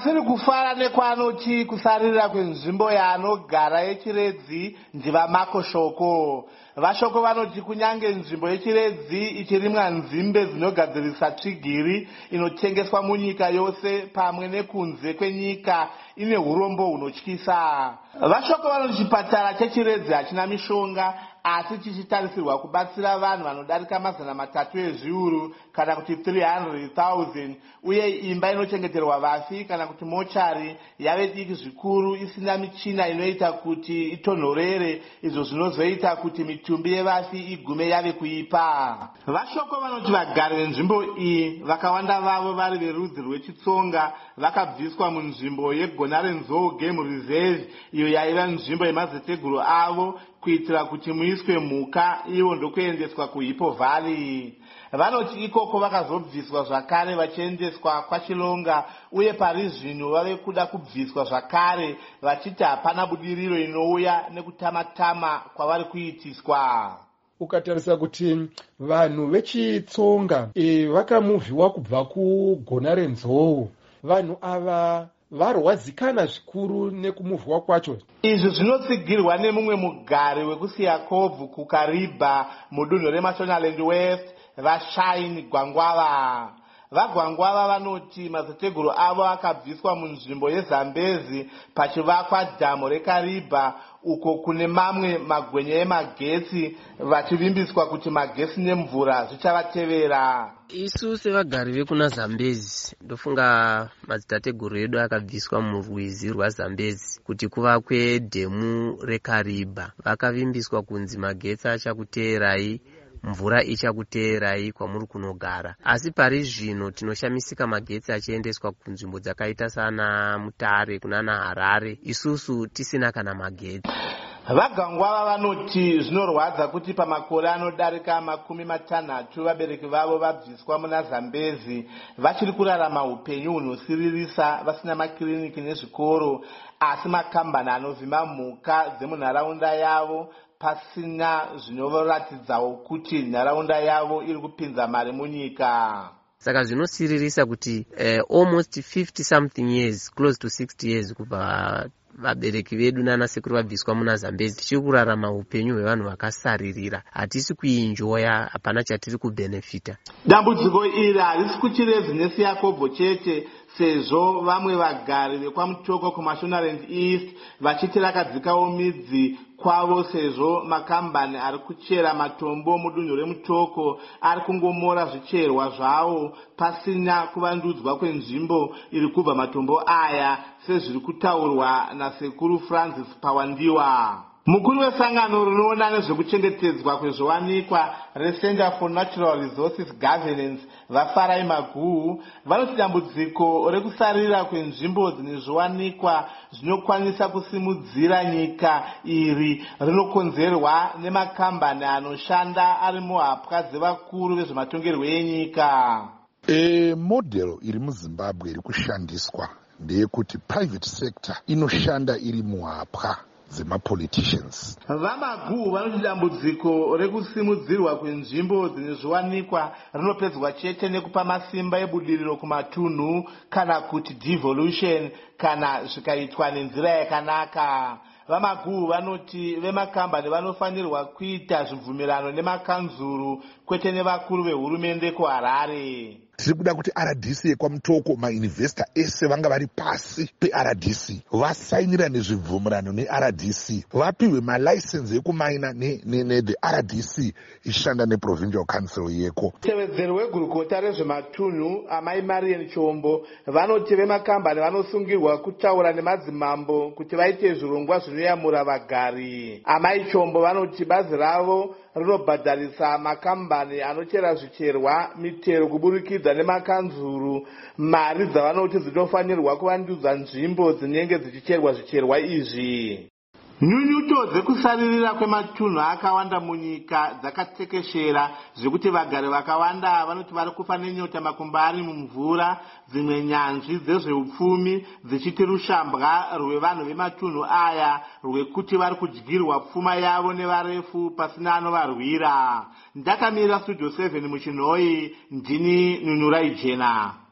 Pasiri kufara nekwanoti kusarira kwenzvimbo yaanogara yechiredzi ndivamakoshoko. Vashoko vanoti kunyange nzvimbo yechiredzi ichirimwa nzimbe dzinogadzirisa tsvigiri inotengeswa munyika yose pamwe nekunze kwenyika ine urombo hunotyisa. Vashoko vanoti chipatara chechiredzi hachina mishonga asi chichitarisirwa kubatsira vanhu vanodarika 300 ezviuru kana kuti 300,000 uye imba inochengeterwa vafi kana kuti mochari yave diki zvikuru isina michina inoita kuti itonhorere, izvo zvinozoita kuti mitumbi yevafi igume yave kuipa. Vashoko vanoti vagari venzvimbo iyi vakawanda vavo vari verudzi rwechitsonga vakabviswa munzvimbo yeGonarenzou Game Reserve iyo yaiva nzvimbo yemazeteguru avo kuitira kuti muiswe mhuka ivo ndokuendeswa kuHippo Valley. Vanoti ikoko vakazobviswa zvakare vachiendeswa kwaChilonga uye pari zvino vave kuda kubviswa zvakare vachiti hapana budiriro inouya nekutamatama kwavari kuitiswa. Ukatarisa kuti vanhu vechitsonga vakamuvhiwa kubva kuGonarenzou, vanhu ava varwadzikana zvikuru nekumuvhiwa kwacho. Izvi zvinotsigirwa nemumwe mugari wekuSiakobvu kuKariba mudunhu reMashonaland West, vaShine Gwangwava. VaGwangwava vanoti mazeteguru avo akabviswa munzvimbo yeZambezi pachivakwa dhamu reKariba uko kune mamwe magwenya emagetsi vachivimbiswa kuti magesi nemvura zvichavatevera. Isu sevagari vekuna Zambezi ndofunga madzitateguru edu akabviswa murwizi rwaZambezi kuti kuvakwe dhemu reKariba. Vakavimbiswa kunzi magetsi achakuteerai, mvura ichakuteerai kwamuri kunogara. Asi pari zvino tinoshamisika magetsi achiendeswa kunzvimbo dzakaita sana Mutare kunana Harare, isusu tisina kana magetsi. VaGwangwava vanoti zvinorwadza kuti pamakore anodarika 60 vabereki vavo vabviswa muna Zambezi vachiri kurarama upenyu hunosiririsa vasina makiriniki nezvikoro, asi makambani anovhima mhuka dzemunharaunda yavo pasina zvinoratidzawo kuti nharaunda yavo iri kupinza mari munyika. Saka zvinosiririsa kuti almost 50 something years, close to 60 years kubva vabereki vedu nana sekuru vabviswa muna Zambezi tichiri kurarama upenyu hwevanhu vakasaririra, hatisi kuinjoya, hapana chatiri kubenefita. Dambudziko iri harisi kuchiredzi neSiakobvu chete, sezvo vamwe vagari vekwamutoko kuMashonaland East vachiti rakadzikawo midzi kwavo, sezvo makambani ari kuchera matombo mudunhu remutoko ari kungomora zvicherwa zvavo pasina kuvandudzwa kwenzvimbo iri kubva matombo aya, sezviri kutaurwa nasekuru Francis Pawandiwa. Mukuru wesangano rinoona nezvekuchengetedzwa kwezviwanikwa reCenter for Natural Resources Governance vaFarai Maguhu vanoti dambudziko rekusarira kwenzvimbo dzine zviwanikwa zvinokwanisa kusimudzira nyika iri rinokonzerwa nemakambani anoshanda ari muhapwa dzevakuru vezvematongerwo enyika. Model iri muZimbabwe iri kushandiswa ndeyekuti private sector inoshanda iri muhapwa dzemapoliticians. VaMaguhu vanoti dambudziko rekusimudzirwa kwenzvimbo dzine zviwanikwa rinopedzwa chete nekupa masimba ebudiriro kumatunhu kana kuti devolution kana zvikaitwa nenzira yakanaka. VaMaguhu vanoti vemakambani vanofanirwa kuita zvibvumirano nemakanzuru kwete nevakuru vehurumende kuHarare. Tiri kuda kuti RDC yekwamutoko mainvesta ese vanga vari pasi peRDC vasainira nezvibvumirano neRDC, vapiwe malicense ekumaina the RDC ishanda neprovincial council yeko. Tevedzeri wegurukota rezvematunhu Amai Marian Chombo vanoti vemakambani vanosungirwa kutaura nemadzimambo kuti vaite zvirongwa zvinoyamura vagari. Amai Chombo vanoti bazi ravo rinobhadharisa makambani anochera zvicherwa mitero kuburikidza nemakanzuru mari dzavanoti dzinofanirwa kuvandudza nzvimbo dzinenge dzichicherwa zvicherwa izvi. Nyunyuto dzekusaririra kwematunhu akawanda munyika dzakatekeshera zvekuti vagari vakawanda vanoti vari kufa nenyota makumba ari mumvura, dzimwe nyanzvi dzezveupfumi dzichiti rushambwa rwevanhu vematunhu aya rwekuti vari kudyirwa pfuma yavo nevarefu pasina anovarwira. Ndakamirira Studio 7 muChinhoi, ndini Nunurai Jena.